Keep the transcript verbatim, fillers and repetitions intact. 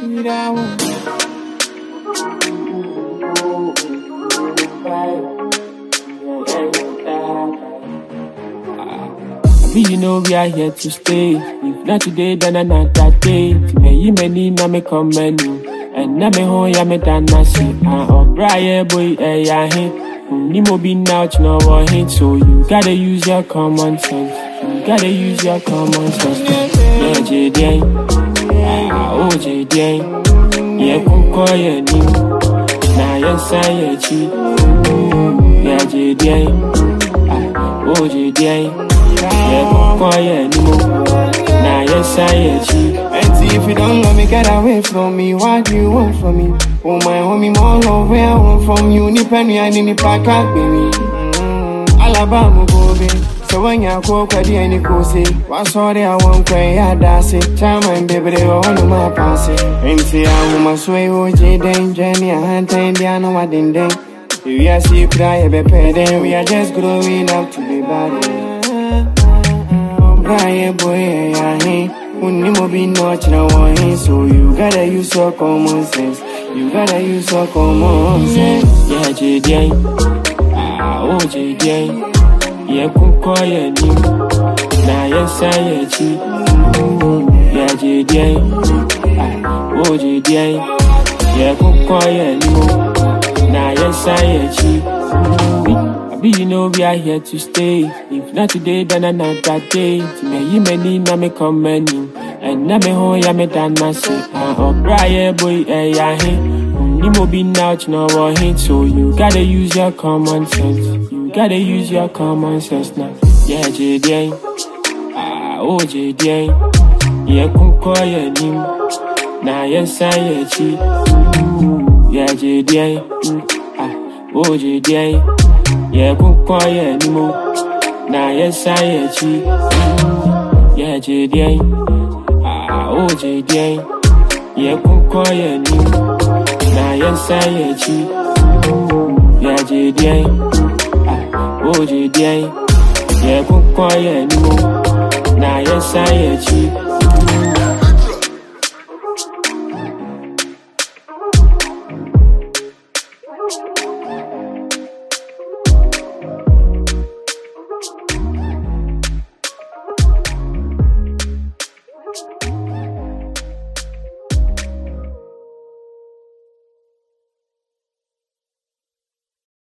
You know we are here to stay. If not today, then another day. Me you me need na me come menu. And na me home ya me dan na see. Ah, oh, Brian boy, eh ya hit. Ni mo be now, you know what hit. So you gotta use your common sense. You gotta use your common sense. Yeah, J D. Ah, oh J D. Yeah, kuko ye ni. Na yes I ye chi. Yeah, J D. Ah, oh J D. Yeah, kuko ye ni mo. Na yes I ye chi. And see if you don't love me, get away from me. What do you want from me? Oh my homie, more love where I want from you. Ni penny and ni pack out baby. Alabama go be. So when you go kwadi any go say, what's all I want cry ya that's it. Time and baby they want to my pass it. And see I woman sway O J den Jenny a hand and they know what den den. If you are see cry be then we are just growing up to be bad. Brian boy ya he. Unni mo be not na one, so you gotta use your common sense. You gotta use your common sense. Yeah, J D. Ah, oh J D. Yeah, kuko ye ni. Na yes I ye chi. Yeah, J D. Ah, oh J D. Yeah, kuko ye ni. Na yes I ye chi. Abi you know we are here to stay. If not today, then another day. Me you me need na me come menu. And na me home ya me dan na say. Ah, oh Brian boy, eh ya he. Ni mo be now, you know what hit. So you gotta use your common sense. You gotta use your common sense now. Yeah, J D. Ah, oh J D. Yeah, kuko ye ni. Na yes I ye chi. Yeah, J D. Ah, oh J D. Yeah, kuko ye ni mo. Na yes I ye chi. Yeah, J D. Ah, oh J D. Yeah, kuko ye ni. Na yes I ye chi. Yeah, J D. Ah, oh J D. Yeah, kuko ye ni mo. Na yes I ye chi.